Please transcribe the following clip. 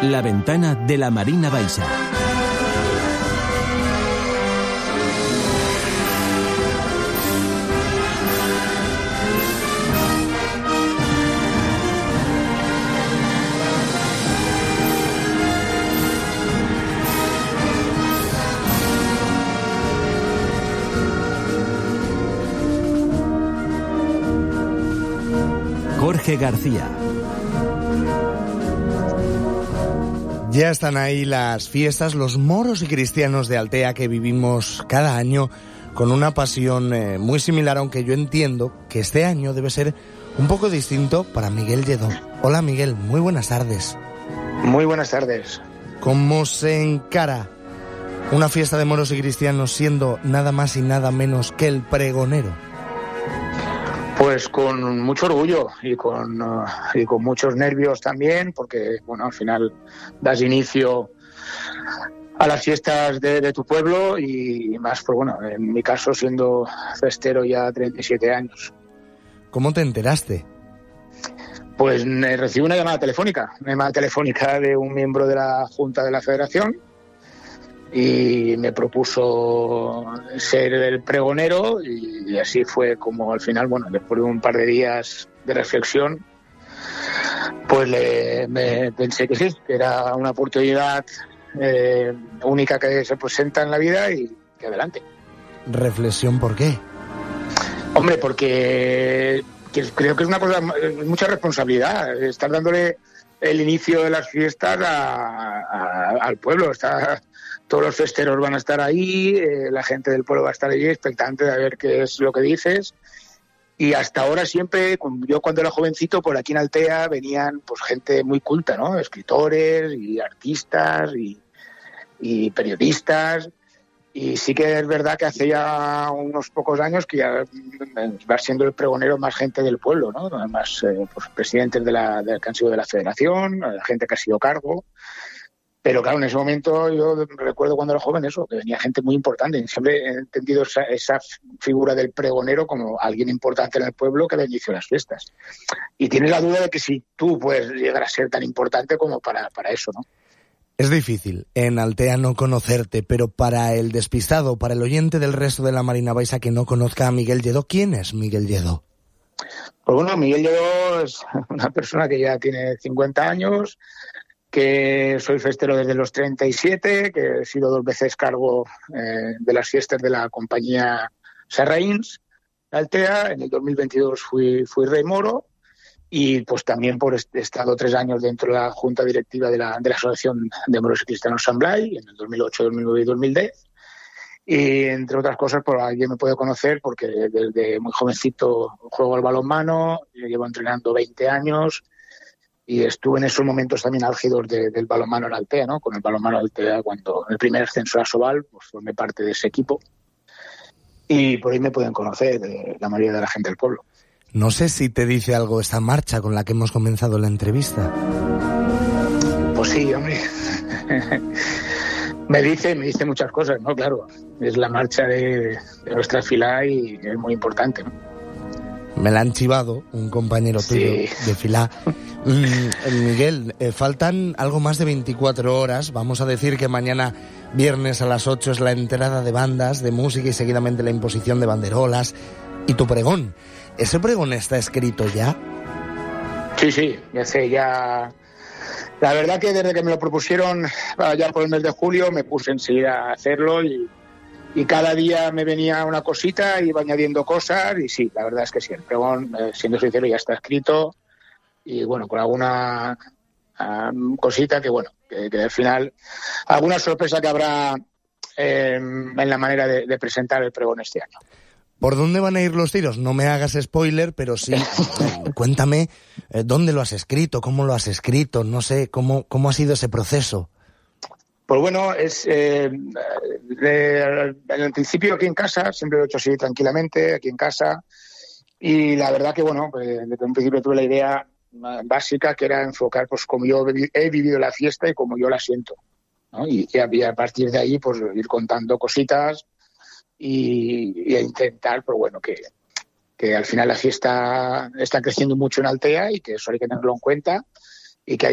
La ventana de la Marina Baixa. Jorge García. Ya están ahí las fiestas, los moros y cristianos de Altea que vivimos cada año con una pasión muy similar, aunque yo entiendo que este año debe ser un poco distinto para Miguel Lledó. Hola Miguel, muy buenas tardes. Muy buenas tardes. ¿Cómo se encara una fiesta de moros y cristianos siendo nada más y nada menos que el pregonero? Pues con mucho orgullo y con muchos nervios también, porque bueno, al final das inicio a las fiestas de tu pueblo y más, pues bueno, en mi caso siendo festero ya 37 años. ¿Cómo te enteraste? Pues recibí una llamada telefónica de un miembro de la Junta de la Federación y me propuso ser el pregonero y así fue como al final, bueno, después de un par de días de reflexión, pues me pensé que sí, que era una oportunidad única que se presenta en la vida y que adelante. ¿Reflexión por qué? Hombre, porque creo que es una cosa, mucha responsabilidad, estar dándole el inicio de las fiestas al pueblo. Todos los festeros van a estar ahí, la gente del pueblo va a estar allí expectante de ver qué es lo que dices. Y hasta ahora siempre, yo cuando era jovencito, por aquí en Altea venían pues gente muy culta, ¿no? Escritores y artistas y periodistas. Y sí que es verdad que hace ya unos pocos años que ya va siendo el pregonero más gente del pueblo, ¿no? Además, pues, presidentes que han sido de la federación, la gente que ha sido cargo. Pero claro, en ese momento yo recuerdo cuando era joven eso, que venía gente muy importante. Y siempre he entendido esa figura del pregonero como alguien importante en el pueblo que da inicio a las fiestas. Y tienes la duda de que si tú puedes llegar a ser tan importante como para eso, ¿no? Es difícil en Altea no conocerte, pero para el despistado, para el oyente del resto de la Marina Baixa que no conozca a Miguel Lledó, ¿quién es Miguel Lledó? Pues bueno, Miguel Lledó es una persona que ya tiene 50 años, que soy festero desde los 37, que he sido 2 veces cargo de las fiestas de la compañía Serrains de Altea. En el 2022 fui rey moro y pues también he estado 3 años dentro de la junta directiva de la Asociación de Moros y Cristianos San Blai, en el 2008, 2009 y 2010. Y entre otras cosas, pues alguien me puede conocer porque desde muy jovencito juego al balonmano, llevo entrenando 20 años. Y estuve en esos momentos también álgidos del balonmano en Altea, ¿no? Con el balonmano Altea, cuando el primer ascenso a Sobal, pues formé parte de ese equipo. Y por ahí me pueden conocer la mayoría de la gente del pueblo. No sé si te dice algo esta marcha con la que hemos comenzado la entrevista. Pues sí, hombre. me dice muchas cosas, ¿no? Claro, es la marcha de nuestra fila y es muy importante, ¿no? Me la han chivado un compañero tuyo de fila. Miguel, faltan algo más de 24 horas. Vamos a decir que mañana, viernes a las 8, es la entrada de bandas, de música y seguidamente la imposición de banderolas y tu pregón. ¿Ese pregón está escrito ya? Sí, ya sé, ya. La verdad que desde que me lo propusieron ya por el mes de julio me puse enseguida a hacerlo y cada día me venía una cosita, iba añadiendo cosas y sí, la verdad es que sí, el pregón, siendo sincero, ya está escrito y bueno, con alguna cosita que bueno, que al final, alguna sorpresa que habrá en la manera de presentar el pregón este año. ¿Por dónde van a ir los tiros? No me hagas spoiler, pero sí, cuéntame dónde lo has escrito, cómo lo has escrito, no sé, cómo ha sido ese proceso. Pues bueno, en el principio aquí en casa, siempre lo he hecho así tranquilamente, aquí en casa, y la verdad que bueno, desde un principio tuve la idea básica que era enfocar pues como yo he vivido la fiesta y como yo la siento, ¿no? Y a partir de ahí pues ir contando cositas y a intentar, pues bueno, que al final la fiesta está creciendo mucho en Altea y que eso hay que tenerlo en cuenta y que hay